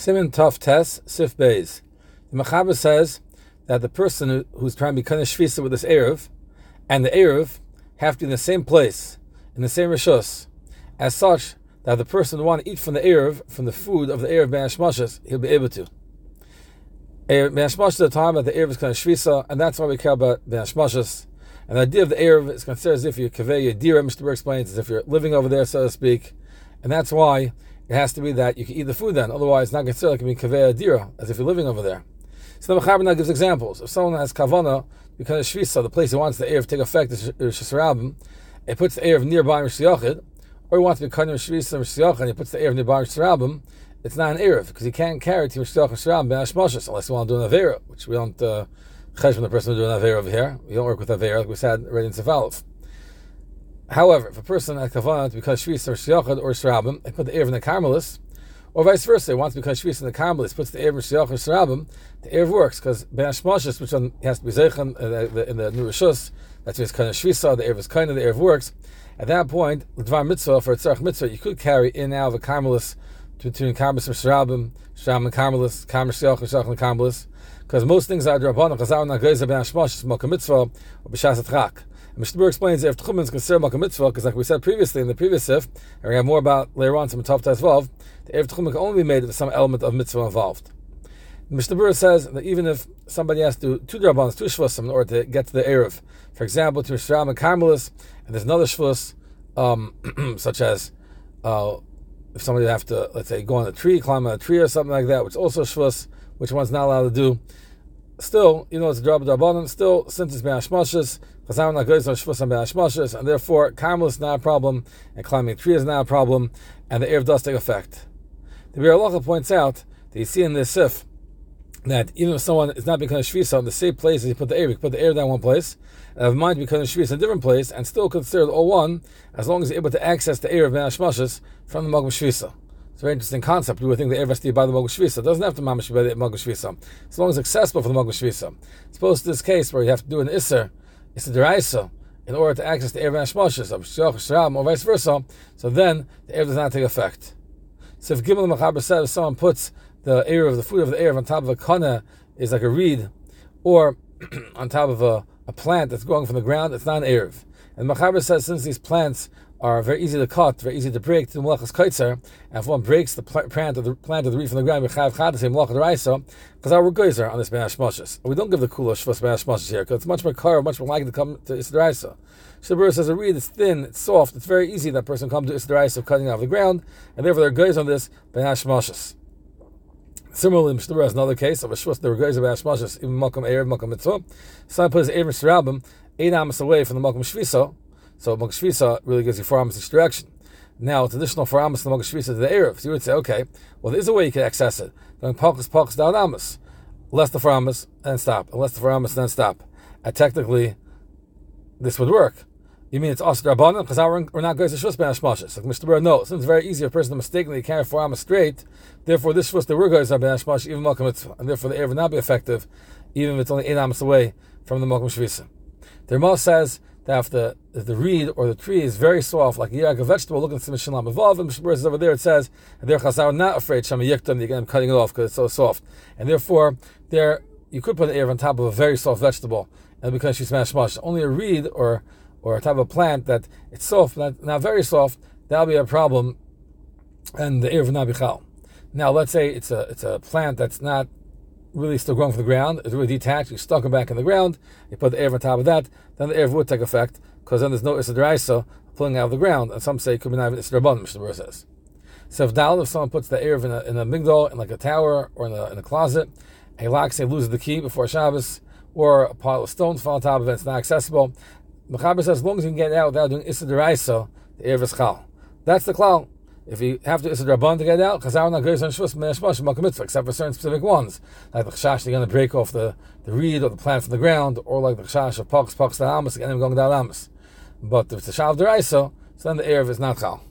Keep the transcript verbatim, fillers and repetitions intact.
Siman Tov Tes Sif Beis. The Mechaber says that the person who, who's trying to be kind of shvisa with this Erev and the Erev have to be in the same place, in the same Rishus, as such that the person who wants to eat from the Erev, from the food of the Erev Ben Hashmashas, he'll be able to. Ben Hashmashas is the time that the Erev is kind of shvisa, and that's why we care about Ben Hashmashas. And the idea of the Erev is considered as if you're kaveh yedira, Mister Berg explains, as if you're living over there, so to speak. And that's why it has to be that you can eat the food then. Otherwise, it's not considered like being kaveh yedira, as if you're living over there. So the Mechaber now gives examples. If someone has kavana, because of shvisa, the place he wants the Erev to take effect is Rosh Hashanah, it puts the Erev nearby Rosh Yachid, or he wants to be kind of shvisa Rosh Hashanah, and he puts the Erev nearby Rosh Hashanah, it's not an Erev, because he can't carry to Rosh Hashanah Ben Hashmashas, unless you want to do an Avera, which we don't uh, chesh from the person who doing an Avera over here. We don't work with Avera, like we said already in Sefalov. However, if a person has kavanah to become shvisa or shiyachad or shrabim, they put the erev in the karmelis, or vice versa, he wants to become shvisa in the karmelis, puts the erev in shiyachad or shrabim, the erev works because ben hashmashas, which one has to be zeichan uh, in the new rishus, that's his kind of shvisa, the erev is kind of the erev works. At that point, the dvar mitzvah for a tzarech mitzvah, you could carry in and out of a karmelis between karmelis and shrabim, shrabim and karmelis, karmelis shiyachad, shiyachad and karmelis, because most things are drabanan, chazar na geiza ben hashmashas, malka mitzvah, or b'shas atchak. And Mister Berg explains that if Tchumen is considered Malka Mitzvah, because like we said previously in the previous Sif, and we have more about later on some Tov Tes Vav, the Erev Tchumen can only be made with some element of Mitzvah involved. Mister Berg says that even if somebody has to do two Drabanas, two Shvusim in order to get to the Erev, for example, to Shram and Karmelis, and there's another Shvus, um, such as uh, if somebody have to, let's say, go on a tree, climb on a tree or something like that, which also Shvus, which one's not allowed to do. Still, you know, it's a drab drabanan. Still, since it's ben hashmashas, chazar na goyz on shvus ben hashmashas, and therefore, karmel is not a problem, and climbing a tree is not a problem, and the erev does take effect. The Bir Halacha points out that you see in this sif that even if someone is not becoming shvisa in the same place as you put the erev, you put the erev down one place, and have mind becoming shvisa in a different place, and still considered all one, as long as you're able to access the erev ben hashmashas from the magam shvisa. It's a very interesting concept. We would think the Erev has to be by the Magam Shvisa. It doesn't have to mamash be by the Magam Shvisa. As long as it's accessible for the Magam Shvisa. Suppose this case where you have to do an Isser, Isser Deraisa, in order to access the Erev Hashmashas of Shach, Shram, or vice versa, so then the Erev does not take effect. So if Gimel Mechaber said if someone puts the Erev, the food of the Erev on top of a kana, is like a reed, or on top of a, a plant that's growing from the ground, it's not an Erev. And Mechaber says since these plants are very easy to cut, very easy to break, to Melachas Kaitzer, and if one breaks the plant of the plant of the reed from the ground, we chayav chad to say Melachas Deraisa, because our geyser on this Ben Hashmashas. We don't give the kula shvus Ben Hashmashas here, because it's much more car, much more likely to come to Isser Deraisa. Shabur says a reed, it's thin, it's soft, it's very easy that person come to Isser Deraisa of cutting out of the ground, and therefore they're geyser on this Ben Hashmashas. Similarly, Mishnah has another case of a shvus, there were geyser Ben Hashmashas, even Malkam Erev, Malkam Mitzvah. Someone put his Erev Shrabim, eight amas away from the Malkam Shvisa. So Malkam Shvisa really gives you four amas each direction. Now it's additional four amas from the Malkam Shvisa to the Erev. So you would say, okay, well there's a way you can access it. Going palkas palkas down amas, less the four amas and stop, and less the four amas and then stop. And technically, this would work. You mean it's also drabanan because we're not going to shvus ben hashmashas. Like Mister Berg, no. Since it's very easy for a person to mistakenly carry four amas straight, therefore this shvus that we're going to ben hashmashas even Malkam Mitzvah, and therefore the Erev would not be effective, even if it's only eight amas away from the Malkam Shvisa. The Ramah says that if the, if the reed or the tree is very soft, like a vegetable, look at the Mishnah Mavav, and Mishnah says over there, it says, and they're chazar not afraid, Shama Yiktam, you get them cutting it off because it's so soft. And therefore, there you could put an Erev on top of a very soft vegetable, and because she smashed much. Only a reed or or a type of plant that it's soft, but not very soft, that'll be a problem, and the Erev will not be chal. Now, let's say it's a it's a plant that's not really still growing from the ground, it's really detached, you stuck it back in the ground, you put the Erev on top of that, then the Erev would take effect, because then there's no Isser Deraisa pulling out of the ground, and some say it could be not even Isser Rabban, Mishnah Berurah says. So if Dal, if someone puts the Erev in a, in a migdal, in like a tower, or in a, in a closet, he locks, he loses the key before Shabbos, or a pile of stones fall on top of it, it's not accessible. Mechaber says, as long as you can get it out without doing Isser Deraisa, the Erev is chal. That's the klal. If you have to Isser Rabban to get it out, chazar not goes on shvus ben hashmashas Malkam Mitzvah, except for certain specific ones, like the chashash they're going to break off the, the reed or the plant from the ground, or like the chashash of palkas palkas down amas, again going down amas. But if it's a shav deraisa, so then the Erev is not chal.